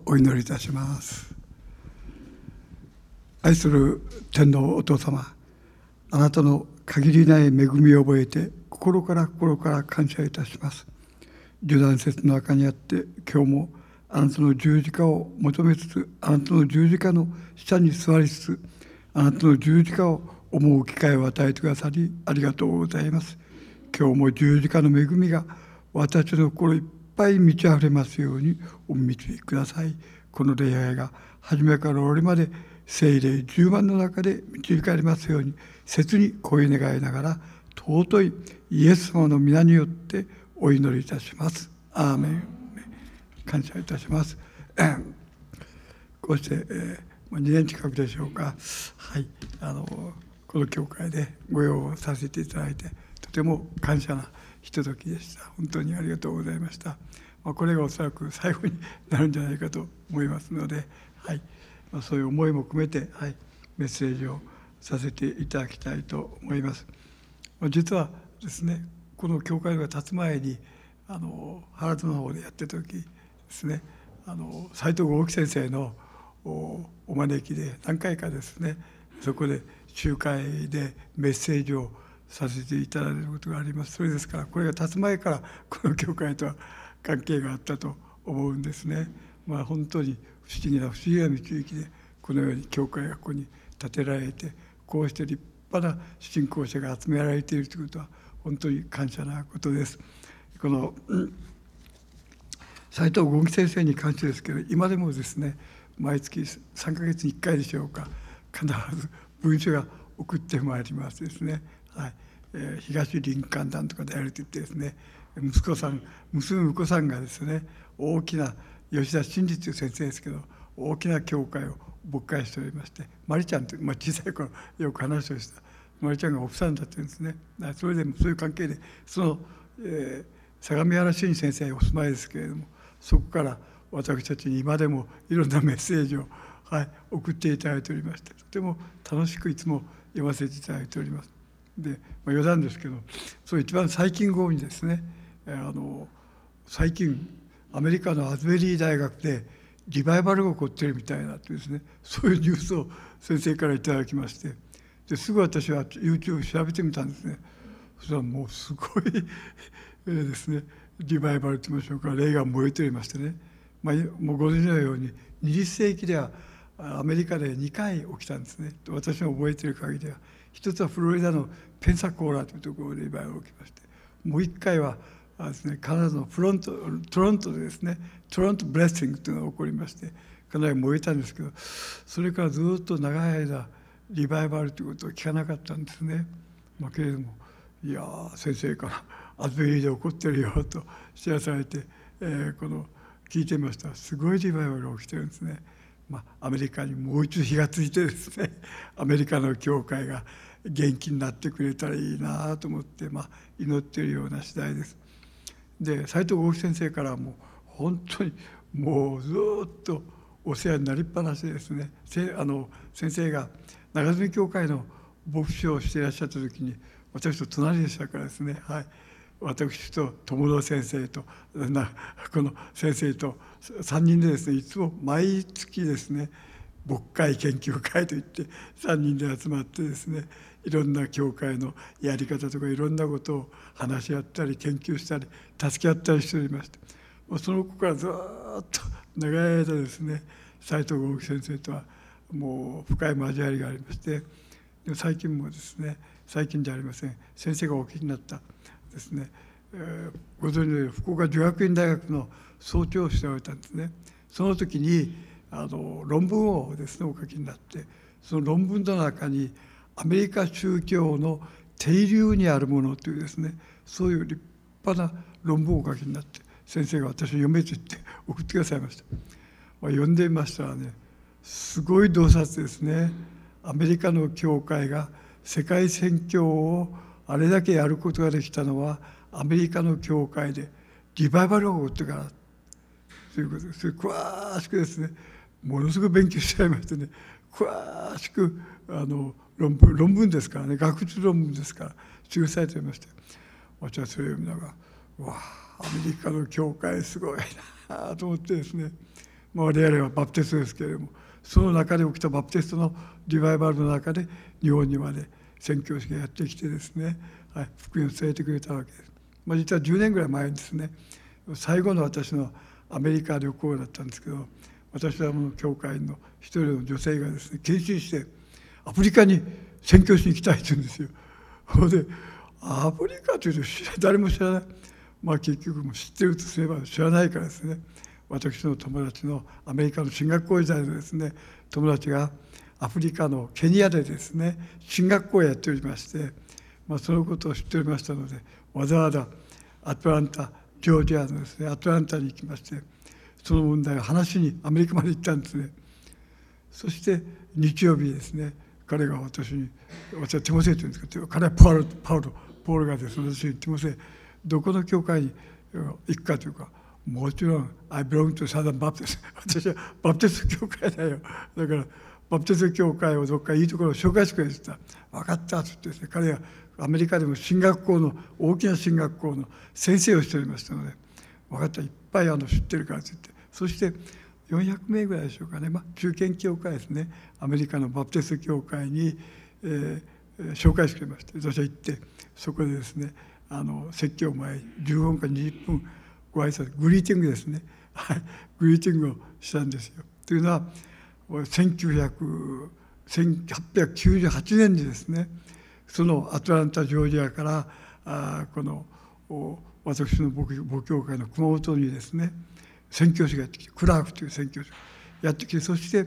お祈りいたします。愛する天のお父様、あなたの限りない恵みを覚えて心から感謝いたします。受難節の中にあって今日もあなたの十字架を求めつつ、あなたの十字架の下に座りつつ、あなたの十字架を思う機会を与えてくださりありがとうございます。今日も十字架の恵みが私の心いっぱい満ち溢れますようにお導きください。この礼拝が初めから終わりまで聖霊10万の中で導かれますように切に声願いながら、尊いイエス様の皆によってお祈りいたします。アーメン。感謝いたします。こうして、2年近くでしょうか、はい、この教会でご用をさせていただいて、とても感謝なひとときでした。本当にありがとうございました。これがおそらく最後になるんじゃないかと思いますので、はい、そういう思いも込めて、はい、メッセージをさせていただきたいと思います。実はですね、この教会が立つ前に原田の方でやってた時ですね、斉藤剛樹先生のお招きで何回かですね、そこで集会でメッセージをさせていただいたことがあります。それですから、これが立つ前からこの教会とは関係があったと思うんですね。本当に不思議な導きでこのように教会がここに建てられて、こうして立派な信仰者が集められているということは本当に感謝なことです。この斉藤剛樹先生に関してですけど、今でもですね、毎月3ヶ月に1回でしょうか、必ず文書が送ってまいりますですね。はい、東林間団とかでやると言ってですね、娘婿さんがですね、大きな吉田真理という先生ですけど、大きな教会を牧会しておりまして、マリちゃんという、小さい頃よく話をしたマリちゃんが奥さんだったんですね。それでもそういう関係で相模原真先生お住まいですけれども、そこから私たちに今でもいろんなメッセージを、はい、送っていただいておりまして、とても楽しくいつも読ませていただいております。で、余談ですけど、そう一番最近号にですね、最近アメリカのアズベリー大学でリバイバルが起こっているみたいなというですね、そういうニュースを先生からいただきまして、ですぐ私は YouTube 調べてみたんですね。そしたらもうすごいですね、リバイバルといいましょうか、霊が燃えておりましてね、もうご存知のように20世紀ではアメリカで2回起きたんですね。私が覚えている限りでは、一つはフロリダのペンサコーラというところでリバイバルが起きまして、もう1回はですね、カナダのトロントでですね、トロントブレッシングというのが起こりまして、かなり燃えたんですけど、それからずっと長い間リバイバルということを聞かなかったんですね。けれども、いや先生からアズベリーで起こってるよと知らされて、聞いてみましたら、すごいリバイバルが起きてるんですね。アメリカにもう一度火がついてですね、アメリカの教会が元気になってくれたらいいなと思って、祈っているような次第です。で、斉藤剛樹先生からも本当にもうずっとお世話になりっぱなしでですね、先生が長住教会の牧師をしていらっしゃった時に、私と隣でしたからですね、はい、私と友田先生とこの先生と3人でですね、いつも毎月ですね、牧会研究会といって3人で集まってですね、いろんな教会のやり方とかいろんなことを話し合ったり研究したり助け合ったりしておりまして、その子からずっと長い間ですね、斉藤剛樹先生とはもう深い交わりがありまして、最近もですね、最近じゃありません、先生がお聞きになったですね、ご存知のように福岡女学院大学の総長をしておられたんですね。その時に論文をですねお書きになって、その論文の中にアメリカ宗教の底流にあるものというですね、そういう立派な論文をお書きになって、先生が私を読めと言って送ってくださいました。読んでみましたらね、すごい洞察ですね。アメリカの教会が世界宣教をあれだけやることができたのはアメリカの教会でリバイバルが起こってからということです。詳しくですね、ものすごく勉強しちゃいましてね、詳しく論文ですからね、学術論文ですから記されていまして、私はそれを読みながら、わあアメリカの教会すごいなと思ってですね、 我々はバプテストですけれども、その中で起きたバプテストのリバイバルの中で日本にまで宣教師がやってきてですね、福音を伝えてくれたわけです。実は10年ぐらい前にですね、最後の私のアメリカ旅行だったんですけど、私は教会の一人の女性がですね、献身してアフリカに宣教しに行きたいって言うんですよ。それでアフリカというと誰も知らない、結局も知ってるとすれば知らないからですね、私の友達のアメリカの進学校時代のですね友達がアフリカのケニアでですね進学校をやっておりまして、そのことを知っておりましたので、わざわざアトランタジョージアのですねアトランタに行きまして、その問題を話しにアメリカまで行ったんですね。そして日曜日ですね、彼が私はテモセイというんですけど、彼はポールがですね、私にテモセイどこの教会に行くかというか、もちろん I belong to Southern Baptist 私はバプテスト教会だよ、だからバプテスト教会をどっかいいところを紹介してくれって言ったら、分かったって言ってですね、彼はアメリカでも進学校の大きな進学校の先生をしておりましたので、分かった、いっぱい知ってるからって言って、そして400名ぐらいでしょうかね、中堅教会ですね、アメリカのバプテスト教会に、紹介してくれまして、私は行ってそこでですね説教前に15分か20分ご挨拶、グリーティングですね、グリーティングをしたんですよ。というのは1898年にですね、そのアトランタジョージアからこの私の母教会の熊本にですね宣教師がやってきて、クラークという宣教師がやってきて、そして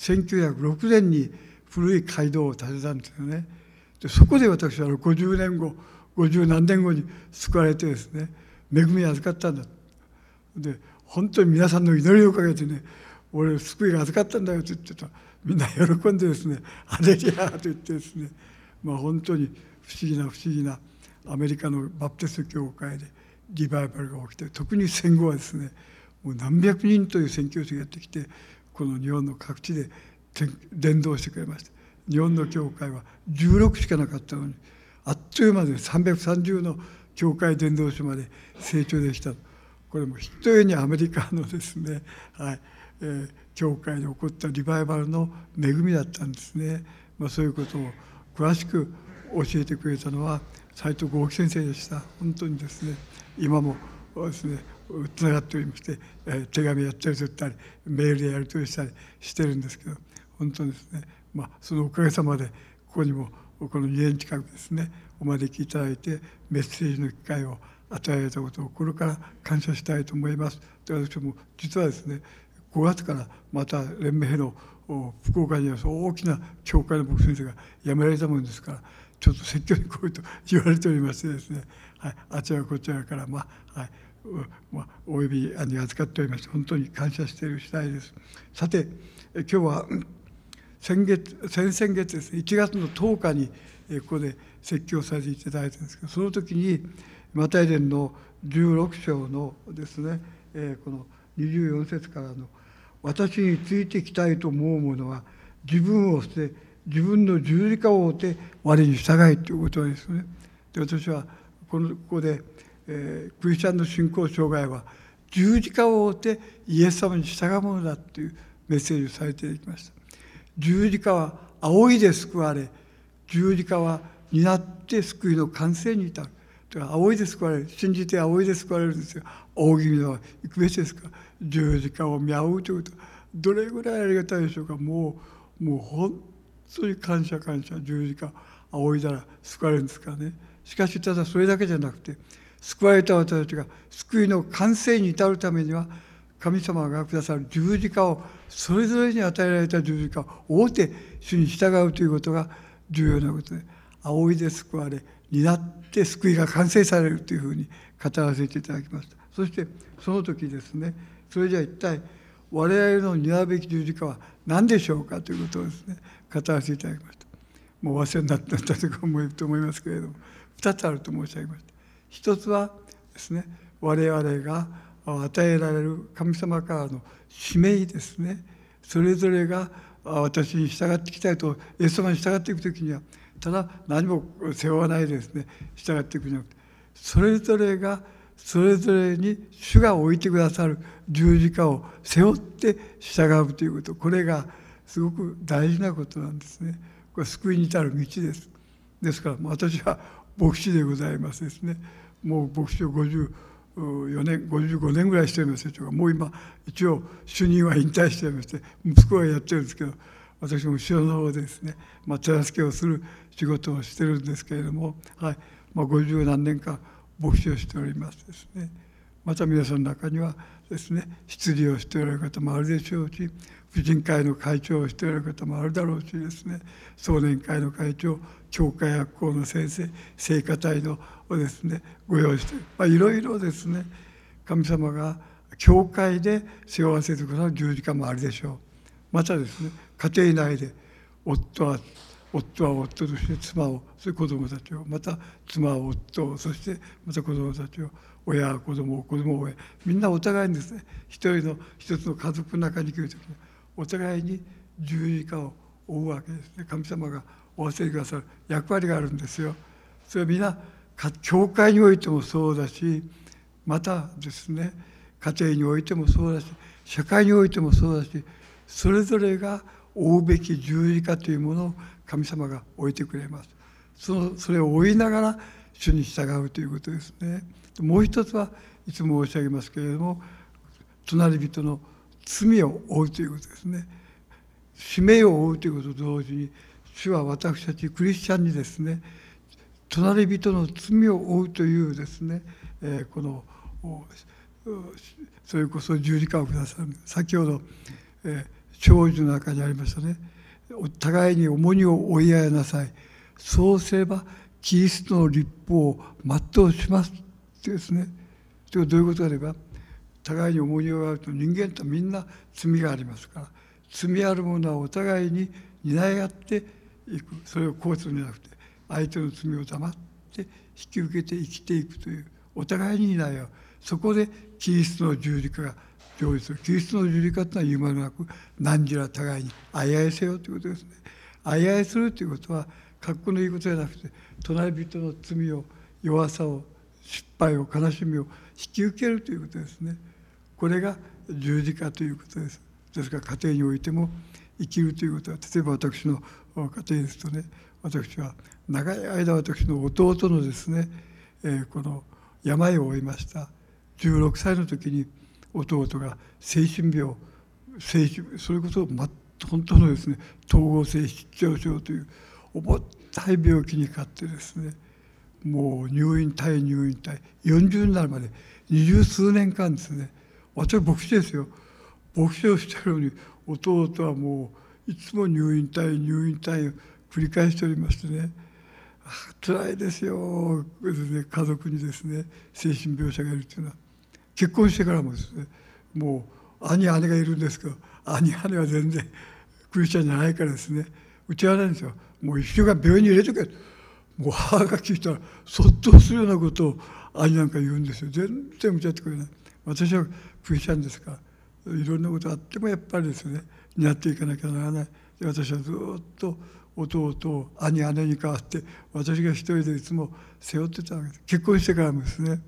1906年に古い街道を建てたんですよね。でそこで私は50年後50何年後に救われてですね、恵みを預かったんだ。で本当に皆さんの祈りをかけてね、俺救いが預かったんだよと言ってた、みんな喜んでですね、ハレルヤと言ってですね、本当に不思議なアメリカのバプテスト教会でリバイバルが起きて、特に戦後はですね、もう何百人という宣教師がやってきて、この日本の各地で伝道してくれました。日本の教会は16しかなかったのに、あっという間で330の教会伝道師まで成長できた。これもひとえにアメリカのですね、教会で起こったリバイバルの恵みだったんですね。そういうことを詳しく教えてくれたのは斉藤豪樹先生でした。本当にですね、今もですねつながっておりまして、手紙やったりしたりメールでやり取りしたりしてるんですけど、本当にですね、そのおかげさまでここにもこの2年近くですねお招きいただいてメッセージの機会を与えられたことを心から感謝したいと思います。で私も実はですね5月からまた連盟の福岡には大きな教会の牧師先生が辞められたものですから、ちょっと説教に来いと言われておりましてですね、あちらこちらからお呼びに預かっておりまして、本当に感謝している次第です。さて今日は先々月ですね、1月の10日にここで説教させていただいたんですけど、その時にマタイ伝の16章のですね、この24節からの「私についてきたいと思う者は自分を捨て自分の十字架を追って我に従い」ということですね。で私はここで、クリスチャンの信仰障害は十字架を追ってイエス様に従うものだというメッセージをされていきました。十字架は仰いで救われ、十字架は担って救いの完成に至る。仰いで救われる、信じて仰いで救われるんですよ。仰ぎ見は行くべしですから、十字架を見仰ぐということ、どれぐらいありがたいでしょうか。もう本当に感謝、十字架仰いだら救われるんですからね。しかしただそれだけじゃなくて、救われた私たちが救いの完成に至るためには、神様がくださる十字架を、それぞれに与えられた十字架を追って主に従うということが重要なことで、仰いで救われ、担って救いが完成されるというふうに語らせていただきました。そしてその時ですね、それじゃあ一体我々の担うべき十字架は何でしょうかということをですね、語らせていただきました。もう忘れになったとか思うと思いますけれども、2つあると申し上げました。一つはですね、我々が与えられる神様からの使命ですね。それぞれが私に従っていきたいと、イエス様に従っていくときには、ただ何も背負わないでですね、従っていくんじゃなくて、それぞれがそれぞれに主が置いてくださる十字架を背負って従うということ、これがすごく大事なことなんですね。これは救いに至る道です。ですから私は牧師でございますですね。もう牧師を54年55年ぐらいしてるんですよ。もう今一応主任は引退していまして、息子はやってるんですけど、私も後ろの方でですね、手助けをする仕事をしてるんですけれども、はい、50何年間牧師をしておりますですね。また皆さんの中にはですね、執事をしておられる方もあるでしょうし、婦人会の会長をしておられる方もあるだろうしですね、壮年会の会長、教会学校の先生、聖歌隊のをですね、ご用意して、いろいろですね、神様が教会で背負わせてくださる十字架もあるでしょう。またですね、家庭内で夫は夫として妻を、それ子供たちを、また妻は夫を、そしてまた子供たちを、親は子供を、子供を親、みんなお互いにですね、一つの家族の中に来るときにお互いに十字架を負うわけですね。神様が負わせてくださる役割があるんですよ。それはみんな教会においてもそうだし、またですね、家庭においてもそうだし、社会においてもそうだし、それぞれが負うべき十字架というものを神様が置いてくれます。それを追いながら主に従うということですね。もう一つはいつも申し上げますけれども、隣人の罪を負うということですね。使命を負うということと同時に、主は私たちクリスチャンにですね、隣人の罪を負うというですね、それこそ十字架をくださる。先ほど、長寿の中にありましたね。お互いに重荷を負い合いなさい。そうすればキリストの律法を全うしますってですね。それはどういうことかといえば、互いに重荷を負うと、人間とみんな罪がありますから、罪ある者はお互いに担い合っていく。それをこうするんじゃなくて、相手の罪を黙って引き受けて生きていくという、お互いに担い合う。そこでキリストの十字架が成就する。キリストの十字架というのは言うまでなく、何時ら互いに相合いせよということですね。相合いするということは、格好のいいことじゃなくて、隣人の罪を、弱さを、失敗を、悲しみを引き受けるということですね。これが十字架ということです。ですから家庭においても生きるということは、例えば私の家庭ですとね、私は長い間私の弟のですね、この病を負いました。16歳の時に弟が精神病、それこそ本当のですね、統合性失調症という重たい病気にかかってですね、もう入院対40になるまで20数年間ですね、私は牧師ですよ。牧師をしているのに、弟はもういつも入院退院を繰り返しておりましてね、辛いですよ。家族にですね、精神病者がいるというのは。結婚してからもですね、もう姉がいるんですけど、姉は全然クリスチャンじゃないからですね、うちはないんですよ。もう一週間病院に入れとけ。もう母が聞いたらそっとするようなことを兄なんか言うんですよ。全然無茶ってくれない。私はクリスチャンですから、いろんなことあってもやっぱりですね、担っていかなきゃならない。で、私はずっと弟を姉に代わって私が一人でいつも背負ってたわけです。結婚してからもですね、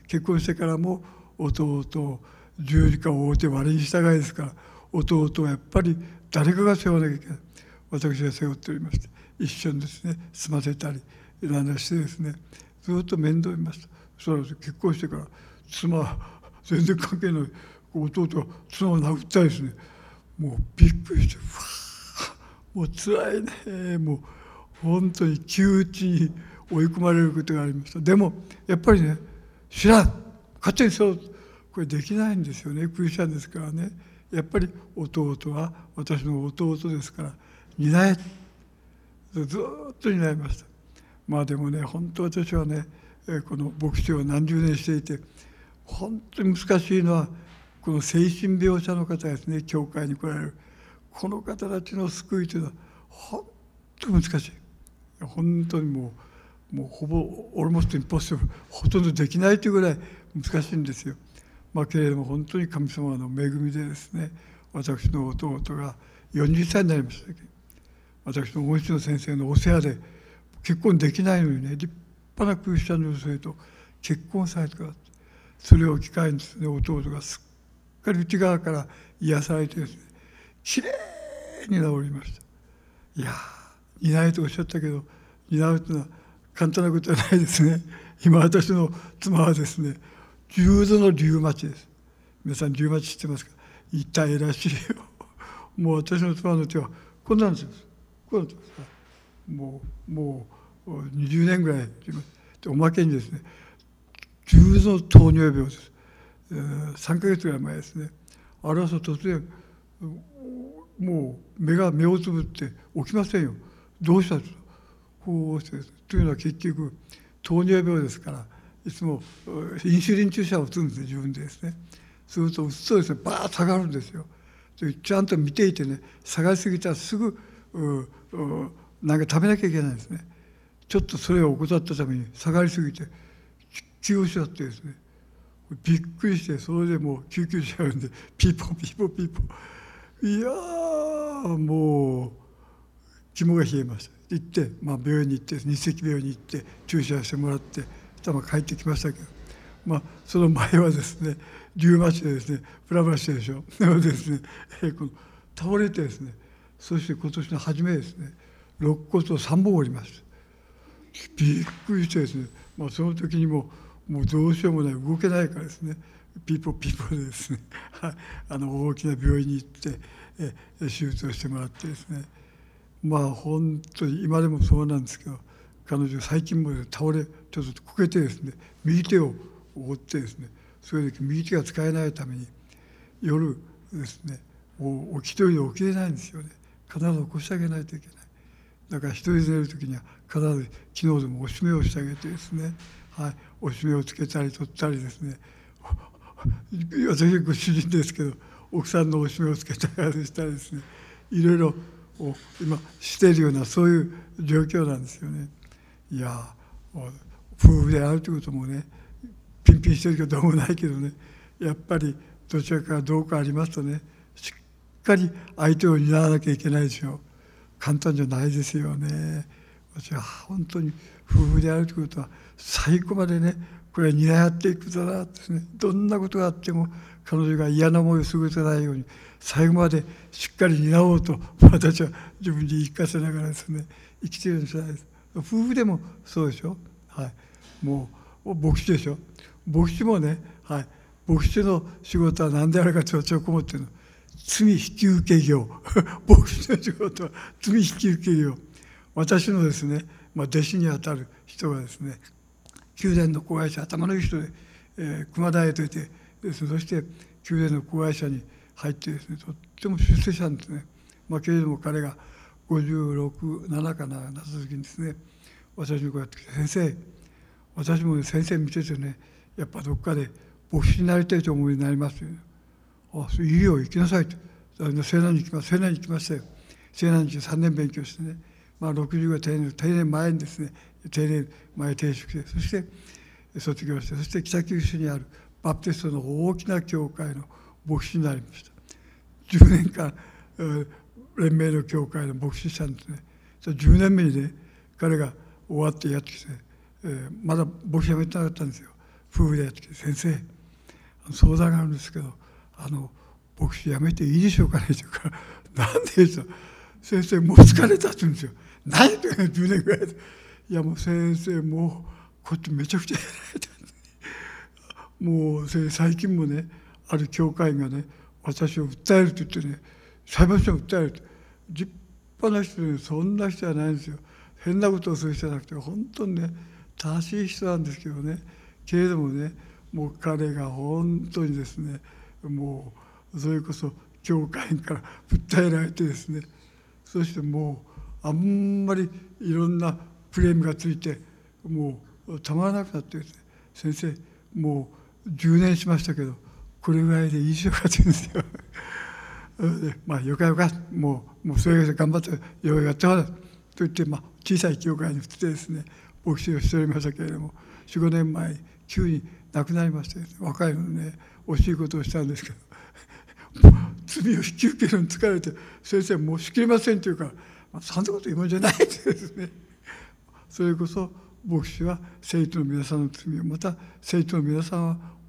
弟を十字架を負うて割に従いですから、弟はやっぱり誰かが背負わなきゃいけない。私が背負っておりまして、一緒にですね、済ませたりいろんなしてですね、ずっと面倒見ました。そしたら結婚してから妻は全然関係ない弟が妻を殴ったりですね、もうびっくりして、もう辛いね、もう本当に窮地に追い込まれることがありました。でもやっぱりね、知らん、勝手にそう、これできないんですよね。クリスチャンですからね。やっぱり弟は私の弟ですから担え、ずっと担いました。でもね、本当私はね、この牧師を何十年していて本当に難しいのは、この精神病者の方ですね、教会に来られるこの方たちの救いというのは本当に難しい。本当にもうほぼオルモストインポッシブル、ほとんどできないというぐらい難しいんですよ。けれども本当に神様の恵みでですね、私の弟が40歳になりました。私の恩師の先生のお世話で結婚できないのにね、立派なクリスチャンの女性と結婚されてくださって、 それを機会にですね、弟がすっかり内側から癒されてですね、きれいに治りました。いやー、担いとおっしゃったけど、担うというのは簡単なことはないですね。今私の妻はですね、重度のリウマチです。皆さんリウマチ知ってますか？痛いらしいよ。もう私の妻の手はこんなんですよ。こうなんです。もう20年ぐらいおまけにですね、重度の糖尿病です。3ヶ月ぐらい前ですね。あれは突然もう目をつぶって起きませんよ。どうしたんですか？こうしてというのは結局糖尿病ですから、いつもインシュリン注射を打つんですね、自分でですね。すると打つとですね、バーッと下がるんですよ。ちゃんと見ていてね、下がりすぎたらすぐなんか食べなきゃいけないんですね。ちょっとそれを怠ったために下がりすぎて気を失ってですね、びっくりして、それでもう救急車呼んでピーポーピーポーピーポー、いやーもう肝が冷えました。行って、病院に行って日赤病院に行って注射してもらって帰ってきましたけど、その前はですね、リウマチでですねプラプラしてるでしょ。でもですね、この倒れてですね、そして今年の初めですね、肋骨を3本折りました。びっくりしてですね、その時にもうどうしようもない、動けないからですね、ピーポーピーポーでですね、大きな病院に行って手術をしてもらってですね、本当に今でもそうなんですけど、彼女最近も倒れちょっとこけてですね、右手を折ってですね、それで右手が使えないために夜ですね、もう一人で起きれないんですよね。必ず起こしてあげないといけない。だから一人で寝る時には必ず昨日でもおしめをしてあげてですね、おしめをつけたり取ったりですね、私ご主人ですけど奥さんのおしめをつけたりしたりですね、いろいろ今しているようなそういう状況なんですよね。いや夫婦であるということもね、ピンピンしてるけどどうもないけどね、やっぱりどちらかどうかありますとね、しっかり相手を担わなきゃいけないでしょう。簡単じゃないですよね。私は本当に夫婦であるということは最後までね、これは担い合っていくことだですね。どんなことがあっても彼女が嫌な思いをすることないように最後までしっかり担おうと私は自分に言い聞かせながらですね、生きているんじゃないです。夫婦でもそうでしょ。もう牧師でしょ。牧師もね、牧師の仕事は何であるかと私は思っているの。罪引き受け業。牧師の仕事は罪引き受け業。私のですね、弟子にあたる人がですね、宮殿の子会社、頭のいい人で、熊田へといて、そして宮殿の子会社に入ってですね、とっても出世したんですね。けれども彼が56、7かなった時にですね、私にこうやってきて、先生、私も先生見ててね、やっぱどっかで牧師になりたいと思いになりますよ。それいいよ、行きなさいと。西南に行きます。西南に行きましたよ。西南に3年勉強してね、60が定年前にですね、定年前定職して、そして卒業して、そして北九州にあるバプテストの大きな教会の牧師になりました。10年間、連盟の教会の牧師したんですね。10年目にね、彼が終わってやってきて、まだ牧師辞めてなかったんですよ。夫婦でやってきて、先生、相談があるんですけど、牧師辞めていいでしょうかねというから、なんでですか、先生もう疲れたって言うんですよ。何て10年ぐらいで。いやもう先生もうこっちめちゃくちゃやられたんです。もう最近もね、ある教会がね、私を訴えると言ってね、裁判所を訴えると。立派な人で、そんな人じゃないんですよ。変なことをする人じゃなくて、本当にね、正しい人なんですけどね、けれどもね、もう彼が本当にですね、もうそれこそ教会から訴えられてですね、そしてもうあんまりいろんなクレームがついてもうたまらなくなってですね、先生もう10年しましたけどこれぐらいでいいでしょうかって言うんですよ。よかよか、もうそれが頑張ってようやってはと言って、小さい教会に振ってですね、牧師をしておりましたけれども、4、5年前に急に亡くなりまして、ね、若いのにね、惜しいことをしたんですけど、罪を引き受けるのに疲れて、先生もうしきれませんというから、そんなこと言うもんじゃないってですね、それこそ牧師は生徒の皆さんの罪を、また生徒の皆さんは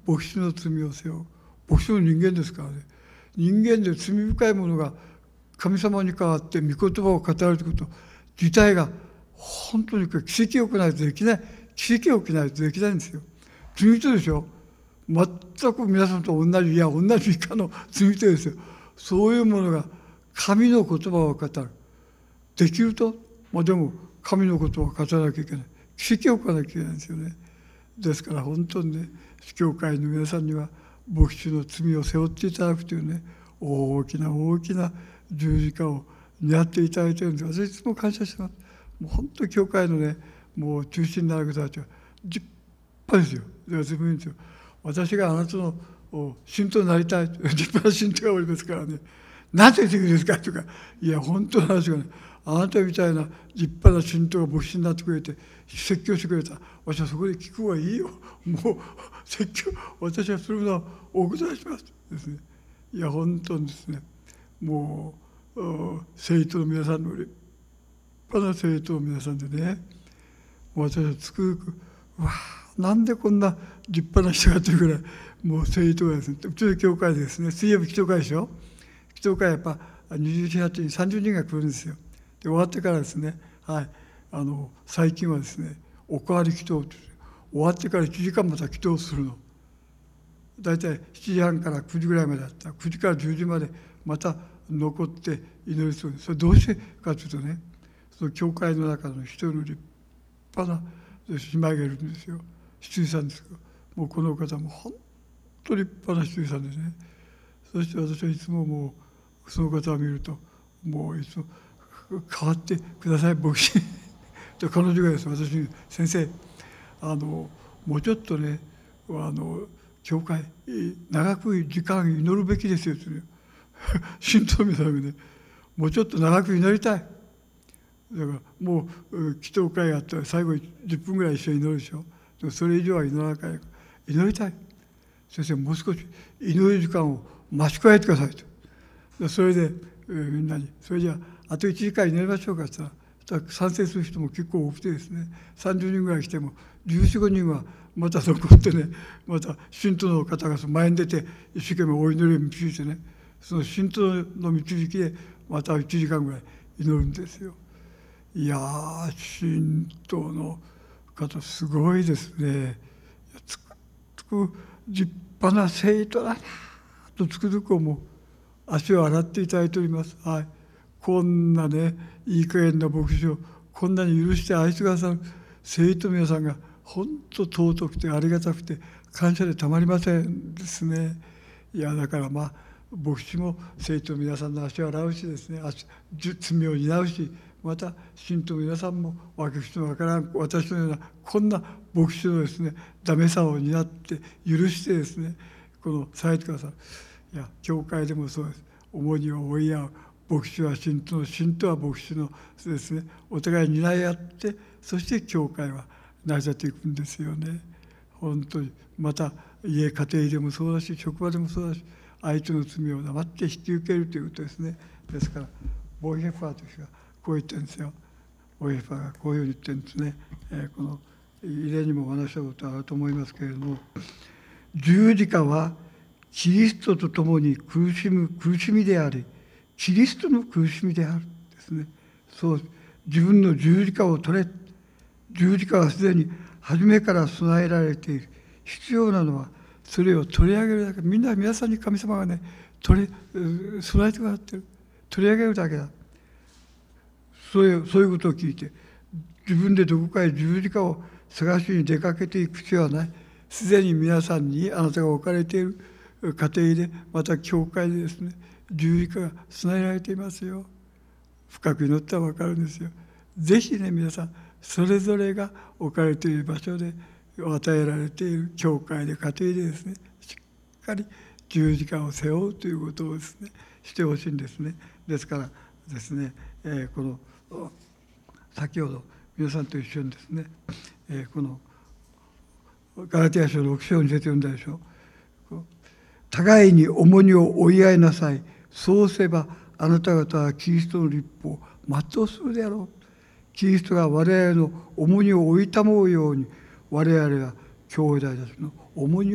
牧師の罪を背負う。牧師の人間ですからね。人間で罪深いものが神様に代わって御言葉を語るということ自体が本当に奇跡を行ないとできない。奇跡を起きないとできないんですよ。罪人でしょ。全く皆さんと同じ、いや同じ以下の罪人ですよ。そういうものが神の言葉を語る。できると、でも神の言葉を語らなきゃいけない。奇跡を起こらなきゃいけないんですよね。ですから本当にね、教会の皆さんには牧師の罪を背負っていただくというね、大きな大きな十字架を担っていただいているんです。私いつも感謝してます。もう本当に教会のね、もう中心になる方たちは立派ですよ。自分ですよ。私があなたの信徒になりたい立派な信徒がおりますからね。なぜできるんですかとか、いや本当の話がね、あなたみたいな立派な信徒が牧師になってくれて説教してくれた。私はそこで聞く方がいいよ。もう説教、私はするのはお答えしますですね。いや本当にですね、もう生徒の皆さんの立派な生徒の皆さんでね、私はつくづく、わあなんでこんな立派な人がというぐらい、もう生徒がですね、うちの教会でですね、水曜日祈祷会でしょ。祈祷会やっぱ27日に30人が来るんですよ。で終わってからですね、はい、最近はですね、おかわり祈祷って終わってから1時間また祈祷するの。だいたい7時半から9時ぐらいまであった。9時から10時までまた残って祈りする。それどうしてかというとね、その教会の中の一人の立派な姉妹がいるんですよ。執事さんですけど、もうこの方も本当に立派な執事さんですね。そして私はいつももうその方を見ると、もういつも変わってください牧師と彼女がですね、私に先生もうちょっとね教会長く時間祈るべきですよってね信徒の皆さんがね、もうちょっと長く祈りたい。だからもう祈祷会やったら最後10分ぐらい一緒に祈るでしょ。でもそれ以上は祈らないから祈りたい。先生もう少し祈る時間を増し加えてくださいと。それでみんなにそれじゃあと1時間祈りましょうかって言ったら賛成する人も結構多くてですね、30人ぐらい来ても14、15人はまた残ってね、また信徒の方が前に出て一生懸命お祈りを導いてね、その信徒の導きでまた1時間ぐらい祈るんですよ。いやー、信徒の方すごいですね。つく立派な生徒だなとつくづく思う。足を洗っていただいております。はい、こんなねいい加減な牧師をこんなに許して愛してくださる生徒の皆さんが本当尊くてありがたくて感謝でたまりませんですね。いやだから牧師も生徒の皆さんの足を洗うしですね、罪を担うし、また信徒の皆さんも私のわからん私のようなこんな牧師のですねダメさを担って許してですね、このされてくださる。いや教会でもそうです。重荷を負い合う。牧師は信徒の、信徒は牧師のですね、お互い担い合って、そして教会は成り立っていくんですよね。本当にまた家庭でもそうだし職場でもそうだし、相手の罪を黙って引き受けるということですね。ですからボイヘファーという人がこう言ってるんですよ。ボイヘファーがこういうふうに言ってるんですね。この入れにもお話したことあると思いますけれども、十字架はキリストと共に苦しむ苦しみであり、キリストの苦しみであるですね。そう自分の十字架を取れ。十字架はすでに初めから備えられている。必要なのはそれを取り上げるだけ。皆さんに神様がね備えてくださってる。取り上げるだけだ。そういうことを聞いて、自分でどこかへ十字架を探しに出かけていく必要はない。すでに皆さんにあなたが置かれている家庭で、また教会でですね、十字架が備えられていますよ。深く祈ったら分かるんですよ。ぜひね皆さんそれぞれが置かれている場所で与えられている教会で家庭でですね、しっかり十字架を背負うということをですねしてほしいんですね。ですからですね、この先ほど皆さんと一緒にですね、このガラテヤ書6章に出て読んだでしょう。互いに重荷を負い合いなさい。そうすればあなた方はキリストの律法を全うするであろう。キリストが我々の重荷を負いたもうように、我々は兄弟たちの重荷を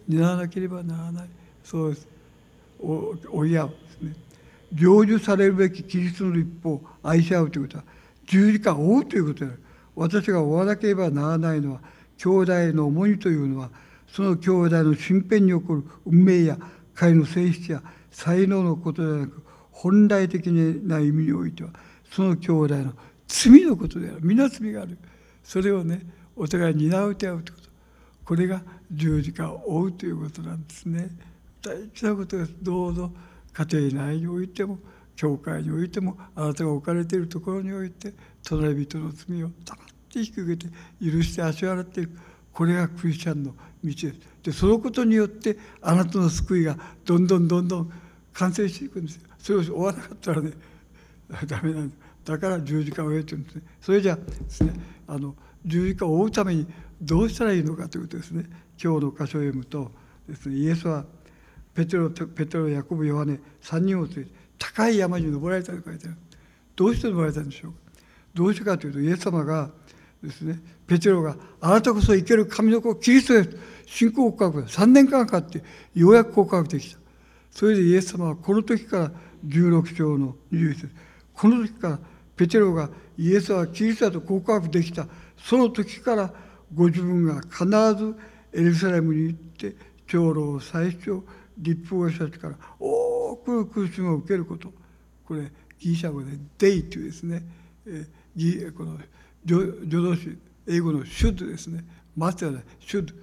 担わなければならない。そうです。親をですね、成就されるべきキリストの立法を愛し合うということは十字架を追うということである。私が追わなければならないのは、兄弟の重荷というのは、その兄弟の身辺に起こる運命や彼の性質や才能のことではなく、本来的な意味においては、その兄弟の罪のことである。皆罪がある。それをね、お互いに担うて合うということ。これが十字架を追うということなんですね。大事なことです。どうぞ家庭内においても、教会においても、あなたが置かれているところにおいて、隣人の罪を黙って引き受けて、許して足を洗っていく。これがクリスチャンの道です。で、そのことによって、あなたの救いがどんどん完成していくんですよ。それを追わなかったらね、ダメなんです。だから十字架を追えというんですね。それじゃあですね、十字架を追うためにどうしたらいいのかということですね。今日の箇所を読むとですね、イエスはペテロ、ヤコブ、ヨハネ3人を連れて高い山に登られたと書いてある。どうして登られたんでしょうか。どうしてかというと、イエス様がですね、ペテロがあなたこそ生ける神の子キリストです。信仰告白が3年間かかってようやく告白できた。それでイエス様はこの時から16章の21節、この時からペテロがイエスはキリストだと告白できた。その時からご自分が必ずエルサレムに行って長老、祭司長、律法学者たちから多くの苦しみを受けること。これギリシャ語でデイというですね、この助動詞、英語のシュッドですね。マスターでシュッド。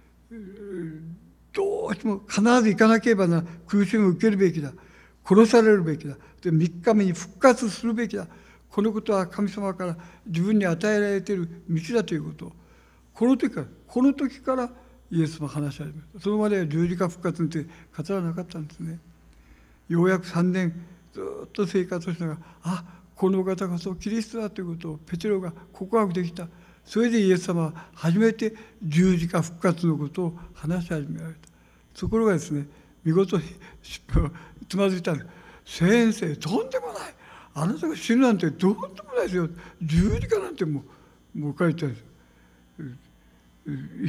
どうしても必ず行かなければならない。苦しみを受けるべきだ。殺されるべきだ。で、3日目に復活するべきだ。このことは神様から自分に与えられている道だということを、この時からイエスも話し始めた。そのまでは十字架復活について語らなかったんですね。ようやく3年ずっと生活をしながら、この方こそキリストだということをペテロが告白できた。それでイエス様は初めて十字架復活のことを話し始められた。ところがですね、見事につまずいたんです。先生、とんでもない。あなたが死ぬなんてどうでもないですよ。十字架なんてもう書いてあるんです。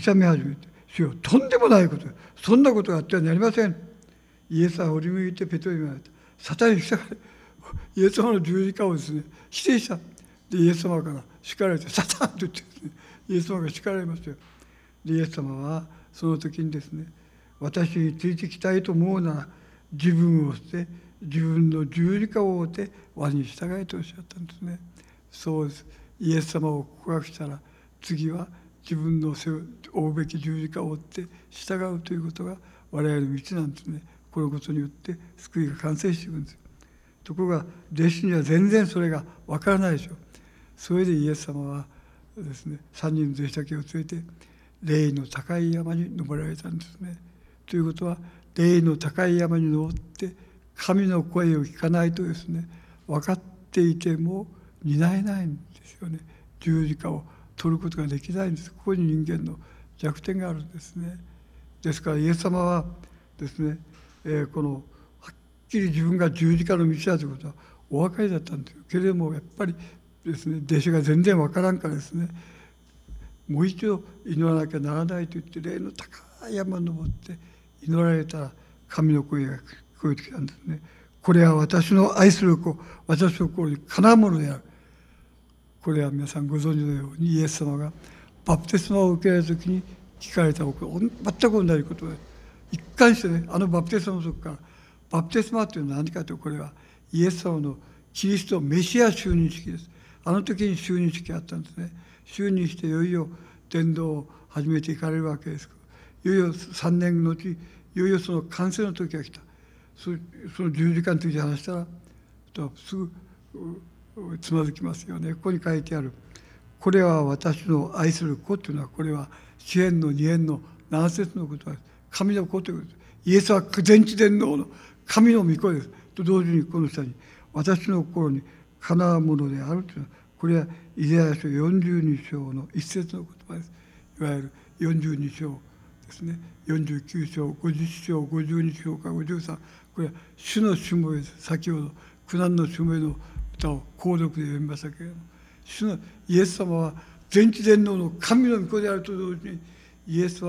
勇み始めて、主よ、とんでもないこと。そんなことがあってはなりません。イエスは振り向いてペテロに言われた。サタンに従え。イエス様の十字架をですね、否定した。で、イエス様から叱られて、サタンと言ってですね、イエス様が叱られましたよ。で、イエス様はその時にですね、私についてきたいと思うなら、自分を捨て、自分の十字架を追って輪に従えとおっしゃったんですね。そうです。イエス様を告白したら、次は自分の追うべき十字架を追って従うということが我々の道なんですね。このことによって救いが完成していくんです。ところが弟子には全然それが分からないでしょう。それでイエス様はですね、3人の弟子だけを連れて霊の高い山に登られたんですね。ということは、霊の高い山に登って神の声を聞かないとですね、分かっていても担えないんですよね。十字架を取ることができないんです。ここに人間の弱点があるんですね。ですからイエス様はですね、このはっきり自分が十字架の道だということはお分かりだったんですけれども、やっぱりですね、弟子が全然分からんからですね、もう一度祈らなきゃならないと言って霊の高い山に登って祈られたら、神の声が聞こえてきたんですね。これは私の愛する子、私の心にかなうものである。これは皆さんご存知のように、イエス様がバプテスマを受けられた時に聞かれた全く同じことで、一貫してね、バプテスマの時から、バプテスマっていうのは何かというと、これはイエス様のキリストメシア就任式です。あの時に就任式があったんですね。就任していよいよ伝道を始めていかれるわけです。いよいよ3年のうち、いよいよその完成の時が来た。その十字架について話したら、すぐつまずきますよね。ここに書いてある。これは私の愛する子というのは、これは詩編の2編の7節のことです。神の子ということです。イエスは全知全能の神の御子です。と同時にこの下に、私の心にかなうものであるというのは、これはイザヤ書42章の一節の言葉です。いわゆる42章ですね。49章、50章、52章か53。これは主のしもべです。先ほど苦難のしもべの歌を皇読で読みましたけれども、主のイエス様は全知全能の神の御子であると同時に、イエスは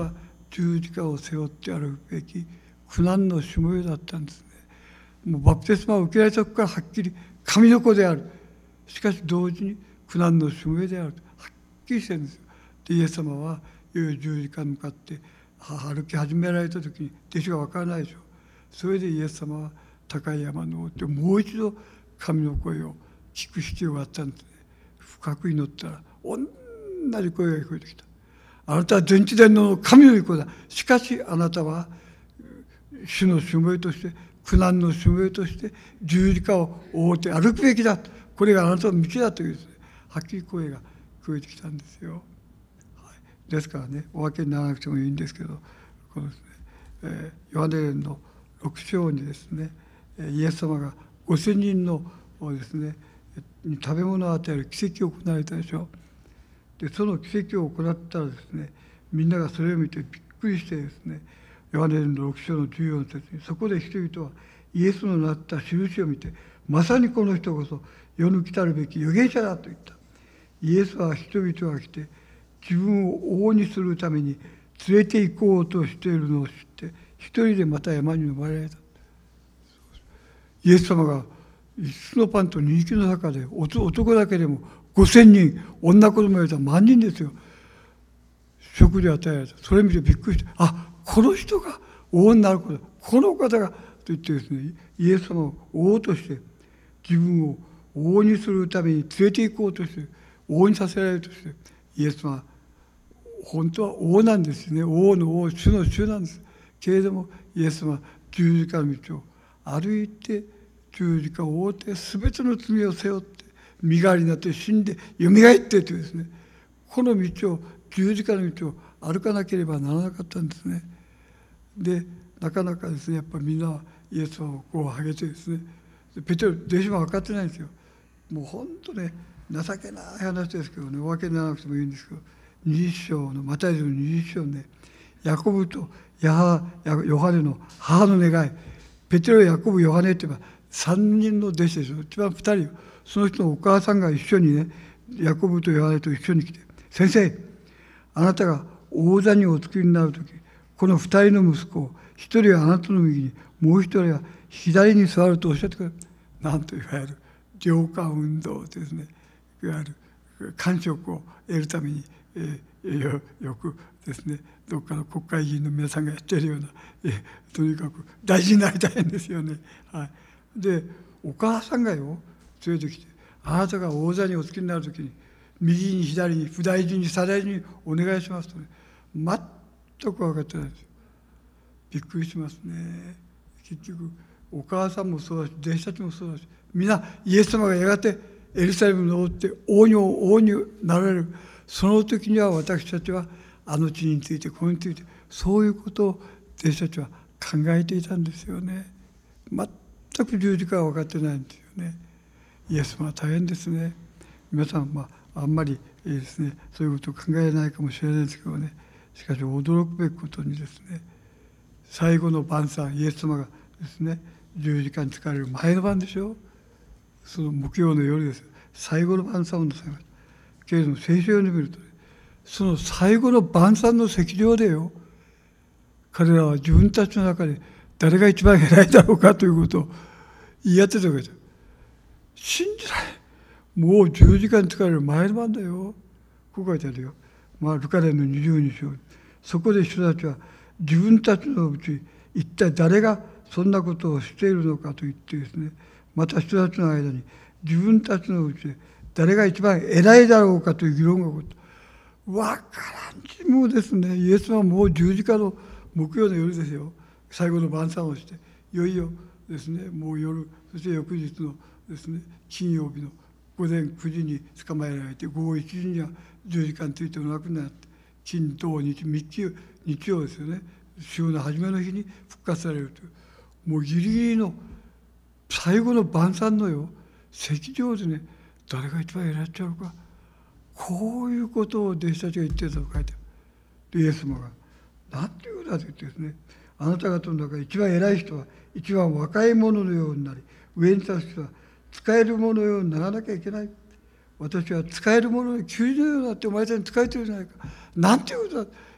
十字架を背負って歩くべき苦難のしもべだったんですね。もうバプテスマを受けられた時からはっきり神の子である。しかし同時に苦難のしもべであるとはっきりしてるんですよ。でイエス様はいよいよ十字架に向かって歩き始められた時に弟子が分からないでしょう。それでイエス様は高い山に登ってもう一度神の声を聞く必要があったんですね。深く祈ったら同じ声が聞こえてきた。あなたは全知全能の神の御子だ。しかしあなたは主のしもべとして苦難のしもべとして十字架を覆って歩くべきだ。これがあなたの道だというですね、はっきり声が聞こえてきたんですよ。はい、ですからね、お分けにならなくてもいいんですけど、このですね、ヨハネ伝の6章にですね、イエス様が5000人のですね、食べ物を与える奇跡を行われたでしょう。でその奇跡を行ったらですね、みんながそれを見てびっくりしてですね、ヨハネ伝の6章の14節に、そこで人々はイエスのなった印を見て、まさにこの人こそ世に来たるべき預言者だと言った。イエスは人々が来て自分を王にするために連れて行こうとしているのを知って、一人でまた山に登られた。イエス様が5つのパンと2匹の中で男だけでも5000人、女子供入れたら1万人ですよ。食事を与えられた。それを見てびっくりして、あ、この人が王になることだ、この方がと言ってですね、イエス様を王として自分を王にするために連れて行こうとして、王にさせられるとして、イエス様は本当は王なんですね。王の王、主の主なんです。けれどもイエス様は十字架の道を歩いて、十字架を覆って全ての罪を背負って身代わりになって死んでよみがえってというですね、この道を、十字架の道を歩かなければならなかったんですね。でなかなかですね、やっぱりみんなはイエス様をこう励てですね、ペテロ弟子も分かってないんですよ。もう本当ね、情けない話ですけどね、お分けにならなくてもいいんですけど、20章のマタイの20章ね、ヤコブとヨハネの母の願い、ペテロ、ヤコブ、ヨハネって言えば3人の弟子でしょ。一番2人、その人のお母さんが一緒にね、ヤコブとヨハネと一緒に来て、先生、あなたが王座にお作りになるとき、この2人の息子を、1人はあなたの右に、もう1人は左に座るとおっしゃってくれる。なんといわゆる領冠運動ですね、いわゆる官職を得るために、よくですね、どっかの国会議員の皆さんがやっているような、とにかく大事になりたいんですよね。はい、でお母さんがよ連れてきて、あなたが王座にお付きになるときに右に左に右大臣に左大臣にお願いしますとね、全く分かってないんですよ。びっくりしますね。結局お母さんもそうだし、弟子たちもそうだし、皆イエス様がやがてエルサレムに登って王になられる、その時には私たちはあの地についてこれについて、そういうことを弟子たちは考えていたんですよね。全く十字架は分かってないんですよね。イエス様は大変ですね。皆さん、あんまりですね、そういうことを考えないかもしれないですけどね、しかし驚くべきことにですね、最後の晩餐、イエス様がですね、十字架につかれる前の晩でしょう。その木曜の夜です。最後の晩餐をなさいました。けれども聖書を見ると、ね、その最後の晩餐の席上でよ、彼らは自分たちの中で誰が一番偉いだろうかということを言い合ってたわけです。信じられない。もう十字架につかれる前の晩だよ。こう書いてあるよ。ルカ伝の22章。そこで人たちは自分たちのうち一体誰がそんなことをしているのかと言ってですね、また人たちの間に自分たちのうちで誰が一番偉いだろうかという議論が起こった。分からんちもうですね、イエスはもう十字架の木曜の夜ですよ。最後の晩餐をして、いよいよですね、もう夜、そして翌日のですね、金曜日の午前9時に捕まえられて、午後1時には十字架についてお亡くなりになって、金土日日曜ですよね、週の初めの日に復活されるという、もうギリギリの最後の晩餐のよ、席上でね、誰が一番偉いっちゃうか、こういうことを弟子たちが言ってたと書いてある。でイエス様が何て言うんだと言ってですね、あなた方の中で一番偉い人は一番若い者のようになり、上に立つ人は使える者のようにならなきゃいけない。私は使える者に給仕のようになってお前たちに使えてるじゃないか。なんていうことだ。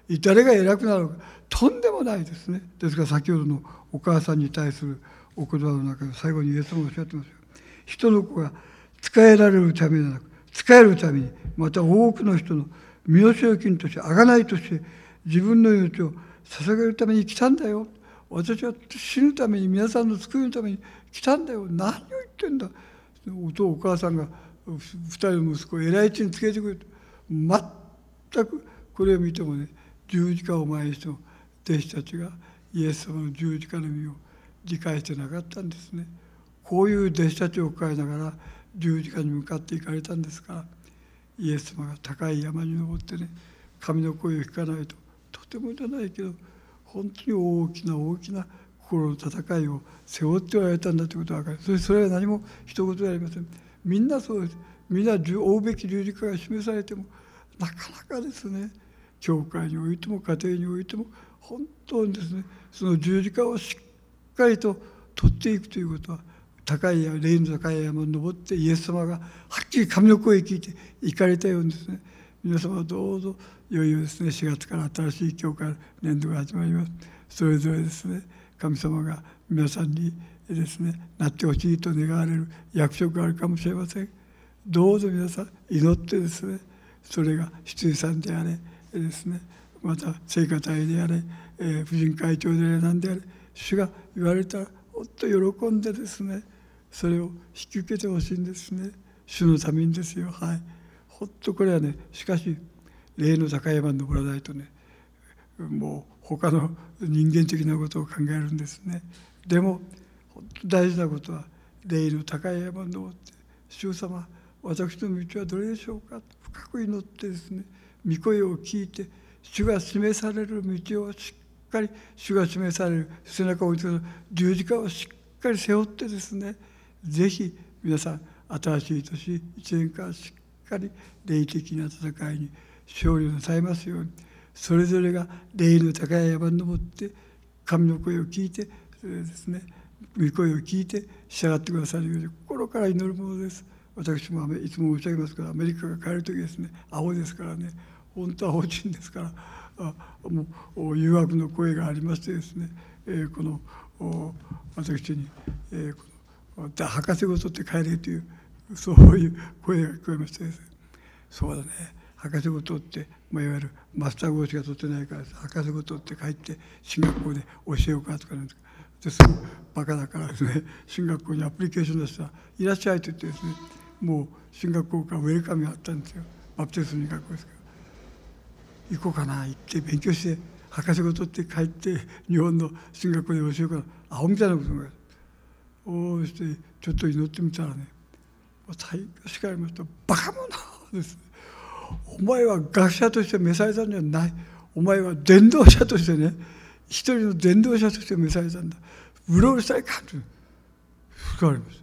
誰が偉くなるのか、とんでもないですね。ですから先ほどのお母さんに対するお言葉の中で最後にイエス様がおっしゃってますよ。人の子が仕えられるためではなく、仕えるために、また多くの人の身代金として、贖いとして自分の命を捧げるために来たんだよ。私は死ぬために、皆さんの救いのために来たんだよ。何を言ってんだ。お母さんが2人の息子を偉い位置につけてくれと。全くこれを見てもね、十字架を前にしても弟子たちがイエス様の十字架の意味を理解してなかったんですね。こういう弟子たちを抱えながら十字架に向かっていかれたんですから、イエス様が高い山に登ってね、神の声を聞かないと、とてもじゃないけど本当に大きな大きな心の戦いを背負っておられたんだということが分かる。それは何も一言ではありません。みんなそうです。みんな追うべき十字架が示されても、なかなかですね、教会においても家庭においても本当にですね、その十字架をしっかりと取っていくということは、高い山、霊の高い山に登ってイエス様がはっきり神の声を聞いて行かれたようにですね、皆様はどうぞいよいよですね、4月から新しい教会年度が始まります。それぞれですね、神様が皆さんにですね、なってほしいと願われる約束があるかもしれません。どうぞ皆さん祈ってですね、それが羊さんであれですね、また聖歌隊であれ、婦人会長であれ何であれ、主が言われたらもっと喜んでですね、それを引き受けてほしいんですね。主のためにですよ。はい。ほっとこれはね、しかし霊の高い山に登らないとね、もう他の人間的なことを考えるんですね。でも本当大事なことは、霊の高い山に登って「主様、私の道はどれでしょうか」と深く祈ってですね、御声を聞いて、主が示される道をしっかり、主が示される背中を置いてくる十字架をしっかり背負ってですね、ぜひ皆さん新しい年1年間しっかり霊的な戦いに勝利をなさいますように、それぞれが霊の高い山に登って神の声を聞いて、それですね、御声を聞いて従ってくださるように心から祈るものです。私もいつも申し上げますけど、アメリカが帰る時ですね、青ですからね、本当は青人ですから、もう誘惑の声がありましてですね、この私に、この博士号を取って帰れという、そういう声が聞こえましてですね、そうだね、博士号を取って、いわゆるマスター号しか取ってないから博士号を取って帰って進学校で教えようかとかなんですごいバカだからですね、進学校にアプリケーション出したら「いらっしゃい」と言ってですね、もう進学校からウェルカムがあったんですよ。バプテストの学校ですから、行こうかな、行って勉強して博士号を取って帰って日本の進学校で教えようかな、アホみたいなことがそしてちょっと祈ってみたらね、大変叱られました。バカ者ですね。お前は学者として召されたんじゃない。お前は伝道者としてね、一人の伝道者として召されたんだ。うろうろしたいかと吹かれました。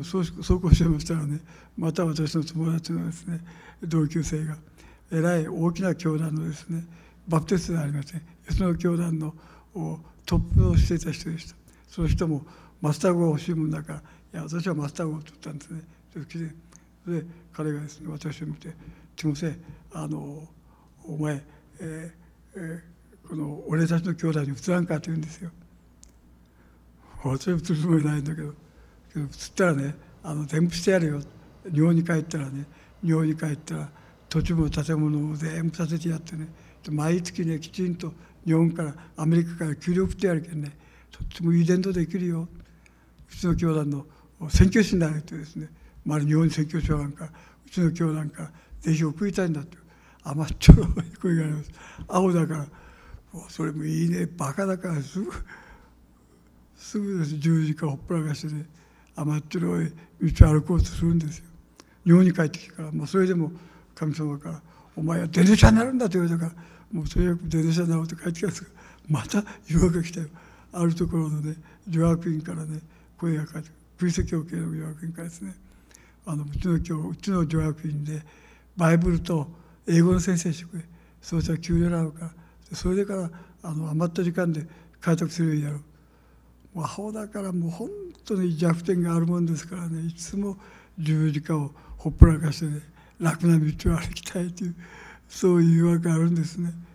そうこうしてましたらね、また私の友達のですね、同級生がえらい大きな教団のですね、バプテストではありません、その教団のトップをしていた人でした。その人もマスター号が欲しいもんだから、いや私はマスター号を取ったんですね。で彼がですね、私を見て「ティモセイ、お前、この俺たちの兄弟に移らんか」って言うんですよ。私は移るつもりないんだけど移ったらね、全部してやるよ。日本に帰ったら土地も建物を全部建ててやってね、毎月ねきちんと日本からアメリカから給料送ってやるけんね、とってもいい伝道できるよ。うちの教団の宣教師になれてですね、日本に宣教師はなんかうちの教団からぜひ送りたいんだって甘っちょろい声があります。青だからそれもいいね、バカだからすぐです十字架をほっぽらかしてね、甘っちょろい道を歩こうとするんですよ。日本に帰ってきてから、それでも神様から「お前は伝道者になるんだ」と言われたから、もうとにかく伝道者になろうと帰ってきたんですが、また誘惑が来たよ。あるところのね、女学院からね声がかかって、クリスト教系の女学院からですね、うちの女学院でバイブルと英語の先生してくれ、そうしたら給料なのか、それでから余った時間で開拓するようにやろう。もうアホだからもう本当に弱点があるもんですからね、いつも十字架をほっぽらかしてね、楽な道を歩きたいという、そういう誘惑があるんですね。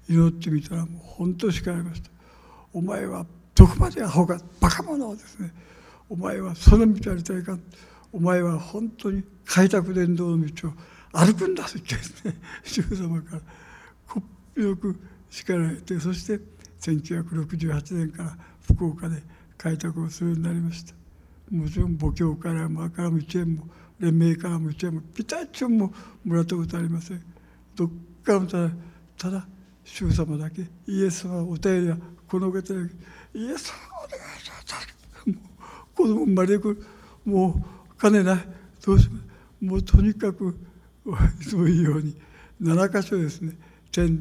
祈ってみたらもう本当に叱られました。お前はどこまでアホか、バカ者をですね、お前はその道を歩いたらいかん、お前は本当に開拓伝道の道を歩くんだと言ってですね、主様からこっぴどく叱られて、そして1968年から福岡で開拓をするようになりました。もちろん母教からも1円も連盟からも1円もピタッチョンももらったことありません。どっからもただ主様だけ、イエス様お便りはこの方だけ、イエス様お願いします。もう子供生まれてくる、もう金ない、どうします、もうとにかくいつも言うように7箇所ですね、点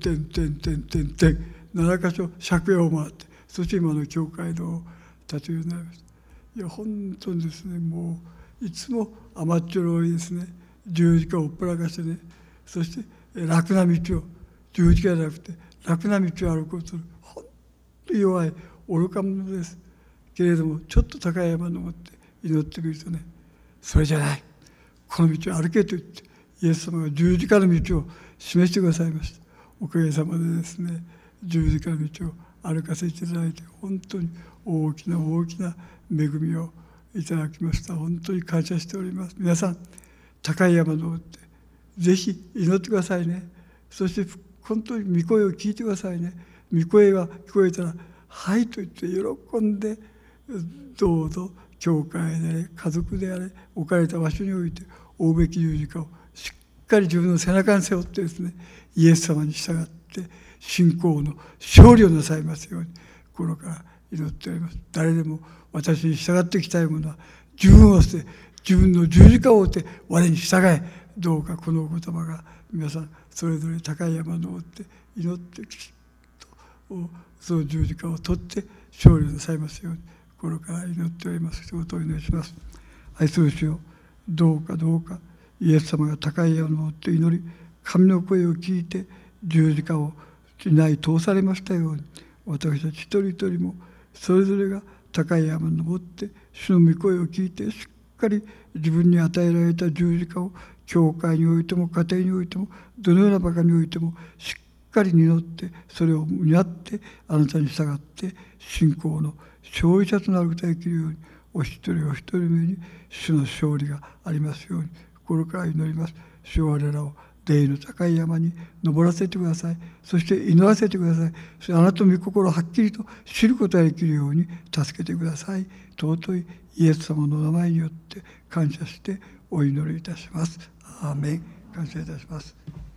7箇所借家を回って、そして今の教会の立つようになりました。いや本当にですね、もういつも甘っちょろいですね、十字架をおっぱらかしてね、そして楽な道を、十字架じゃなくて楽な道を歩こうとする本当に弱い愚か者ですけれども、ちょっと高い山に登って祈ってみるとね、それじゃない、この道を歩けと言ってイエス様が十字架の道を示してくださいました。おかげさまでですね、十字架の道を歩かせていただいて、本当に大きな大きな恵みをいただきました。本当に感謝しております。皆さん高い山登ってぜひ祈ってくださいね。そして本当に御声を聞いてくださいね。御声が聞こえたらはいと言って喜んで、どうぞ教会であれ家族であれ置かれた場所において負うべき十字架をしっかり自分の背中に背負ってですね、イエス様に従って信仰の勝利をなさいますように心から祈っております。誰でも私に従っていきたいものは自分を捨て、自分の十字架を追って我に従え。どうかこのお言葉が皆さんそれぞれ高い山を登って祈ってきちっとその十字架を取って勝利なさいますように心から祈っております。一言お祈りします。愛する主よ、どうかイエス様が高い山を登って祈り、神の声を聞いて十字架を地内通されましたように、私たち一人一人もそれぞれが高い山に登って主の御声を聞いて、しっかり自分に与えられた十字架を教会においても家庭においてもどのような場所においてもしっかり祈って、それを担ってあなたに従って信仰の勝利者となることができるように、お一人お一人目に主の勝利がありますように心から祈ります。主を我らを霊の高い山に登らせてください。そして祈らせてください。そしてあなたの御心をはっきりと知ることができるように助けてください。尊いイエス様の名前によって感謝してお祈りいたします。アーメン。感謝いたします。